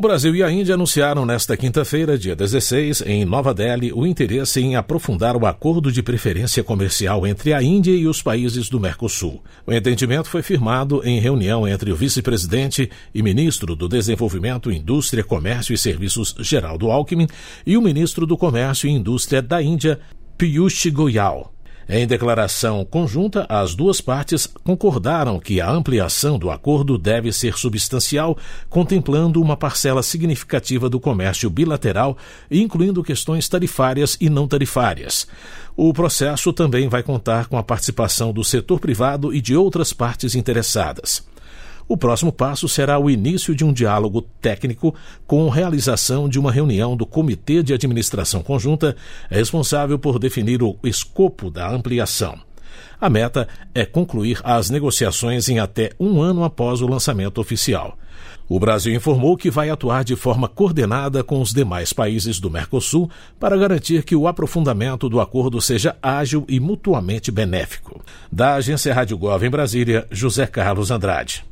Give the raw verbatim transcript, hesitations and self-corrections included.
Brasil e a Índia anunciaram nesta quinta-feira, dia dezesseis, em Nova Delhi, o interesse em aprofundar o acordo de preferência comercial entre a Índia e os países do Mercosul. O entendimento foi firmado em reunião entre o vice-presidente e ministro do Desenvolvimento, Indústria, Comércio e Serviços, Geraldo Alckmin, e o ministro do Comércio e Indústria da Índia, Piyush Goyal. Em declaração conjunta, as duas partes concordaram que a ampliação do acordo deve ser substancial, contemplando uma parcela significativa do comércio bilateral, incluindo questões tarifárias e não tarifárias. O processo também vai contar com a participação do setor privado e de outras partes interessadas. O próximo passo será o início de um diálogo técnico com realização de uma reunião do Comitê de Administração Conjunta, responsável por definir o escopo da ampliação. A meta é concluir as negociações em até um ano após o lançamento oficial. O Brasil informou que vai atuar de forma coordenada com os demais países do Mercosul para garantir que o aprofundamento do acordo seja ágil e mutuamente benéfico. Da Agência Rádio Gov em Brasília, José Carlos Andrade.